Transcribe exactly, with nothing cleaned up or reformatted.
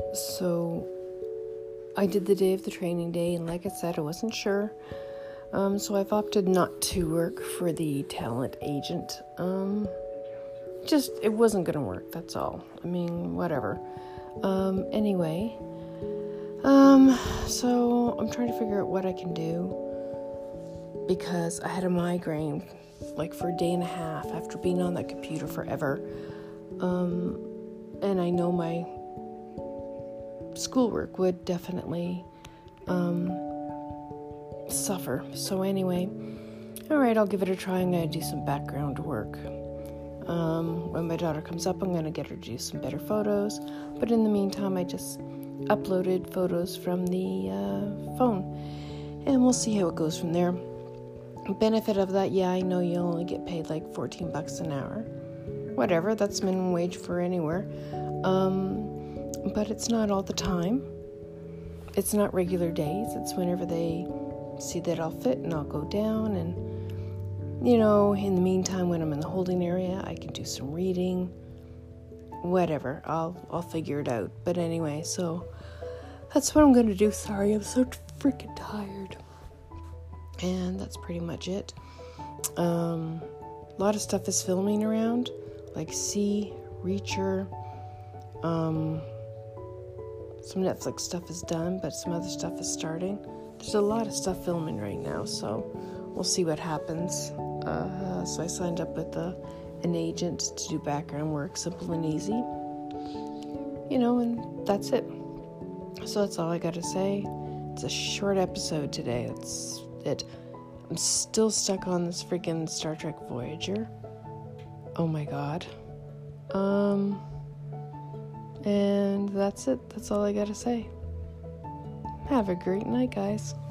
so I did the day of the training day, and like I said, I wasn't sure. Um, so I've opted not to work for the talent agent. Um, just, it wasn't going to work, that's all. I mean, whatever. Um, anyway, um, so I'm trying to figure out what I can do, because I had a migraine, like, for a day and a half after being on that computer forever. Um, and I know my schoolwork would definitely, um, suffer. So anyway, all right, I'll give it a try. I'm going to do some background work. Um, when my daughter comes up, I'm going to get her to do some better photos. But in the meantime, I just uploaded photos from the uh, phone. And we'll see how it goes from there. Benefit of that, yeah, I know you only get paid like fourteen bucks an hour. Whatever, that's minimum wage for anywhere. Um, but it's not all the time. It's not regular days. It's whenever they see that I'll fit and I'll go down. And, you know, in the meantime, when I'm in the holding area, I can do some reading. Whatever, I'll I'll figure it out. But anyway, so that's what I'm going to do. Sorry, I'm so freaking tired. And that's pretty much it. Um, a lot of stuff is filming around, like See, Reacher. Um, some Netflix stuff is done, but some other stuff is starting. There's a lot of stuff filming right now, so we'll see what happens. Uh, so I signed up with a, an agent to do background work, simple and easy. You know, and that's it. So that's all I got to say. It's a short episode today. It's it. I'm still stuck on this freaking Star Trek Voyager. Oh my god. Um, and that's it. That's all I gotta say. Have a great night, guys.